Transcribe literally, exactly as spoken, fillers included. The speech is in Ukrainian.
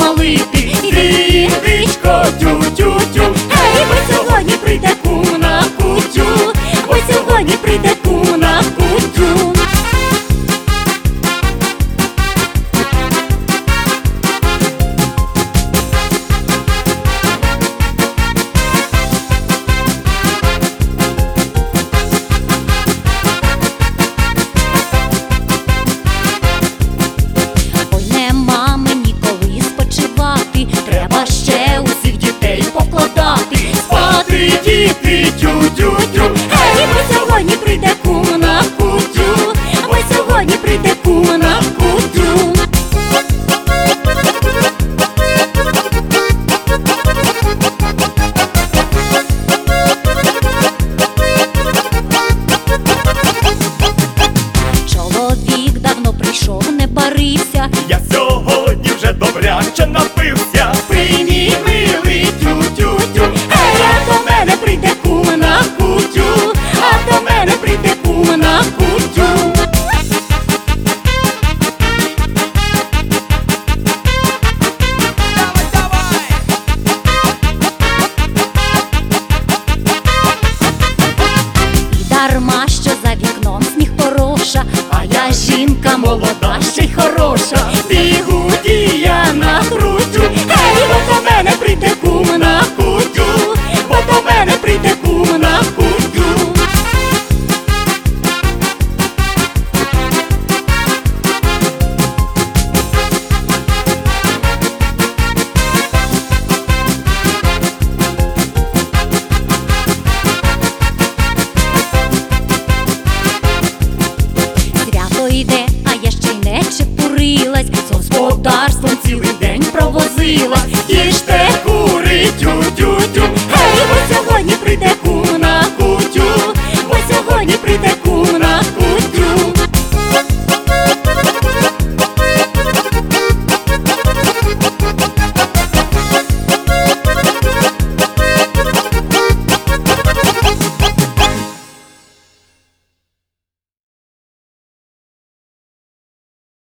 смалити. Індичко, тю-тю-тю, ей, бо сьогодні прийде кум на кутю, бо сьогодні прийде кум на кутю. Ой, нема мені коли спочивати, треба ще усіх дітей покладати. Спати, діти, тю-тю-тю, ей, бо сьогодні прийде кум на кутю, бо сьогодні прийде кум на кутю. Чоловік давно прийшов, не парився, Я сьогодні вже добряче напився. приймій, милий, тю-тю-тю, ей, а до мене прийде кум на кутю, а до мене прийде кум на кутю. І дарма, що за вікном сніг пороша, а я жінка молода, ще й хороша. Бігуді я накрутю, ей, бо до мене прийде кум на кутю, бо до мене прийде кум на кутю. Свято йде, а я ще й не чепурилась, з господарством цілий день провозилась.